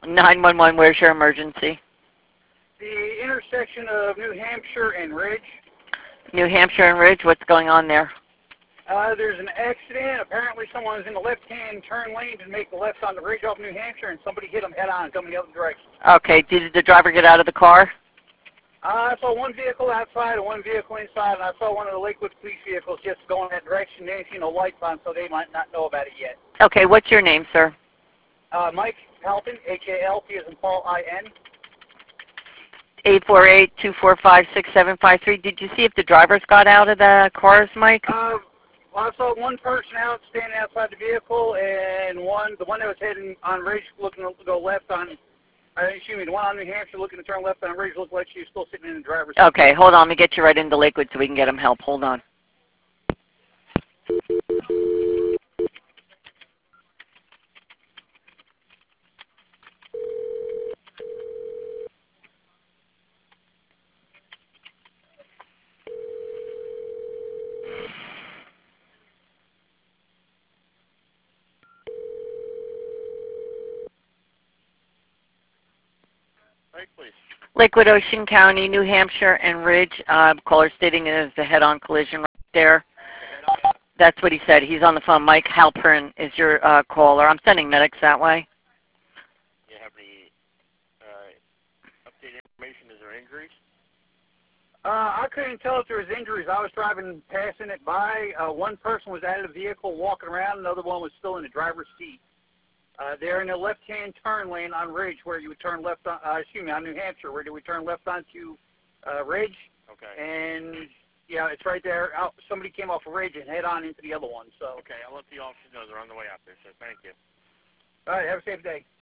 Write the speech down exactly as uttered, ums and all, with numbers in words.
nine one one, where's your emergency? The intersection of New Hampshire and Ridge. New Hampshire and Ridge, what's going on there? Uh, there's an accident. Apparently someone's in the left-hand turn lane to make the left on the ridge off New Hampshire, and somebody hit them head-on coming the other direction. Okay, did the driver get out of the car? Uh, I saw one vehicle outside and one vehicle inside, and I saw one of the Lakewood police vehicles just going that direction. They ain't seen no lights on, so they might not know about it yet. Okay, what's your name, sir? Uh, Mike Halpin, H A L P as in Paul, I N. eight four eight, two four five, six seven five three. Did you see if the drivers got out of the cars, Mike? Uh, well, I saw one person out standing outside the vehicle, and one, the one that was heading on Ridge looking to go left on, uh, excuse me, the one on New Hampshire looking to turn left on Ridge looked like she was still sitting in the driver's seat. Okay, hold on. Let me get you right into Lakewood so we can get him help. Hold on. Right, please. Lakewood, Ocean County, New Hampshire, and Ridge. Uh, caller stating it is a head-on collision right there. That's what he said. He's on the phone. Mike Halpern is your uh, caller. I'm sending medics that way. You have any uh, updated information? Is there injuries? Uh, I couldn't tell if there was injuries. I was driving, passing it by. Uh, one person was out of the vehicle walking around. Another one was still in the driver's seat. Uh, they're in the left-hand turn lane on Ridge where you would turn left on, uh, excuse me, on New Hampshire where you would turn left onto uh, Ridge. Okay. And, yeah, it's right there. Out, somebody came off of Ridge and head on into the other one. So. Okay, I'll let the officers know they're on the way out there, sir. Thank you. All right, have a safe day.